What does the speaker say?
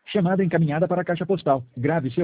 Chamada encaminhada para a caixa postal. Grave seu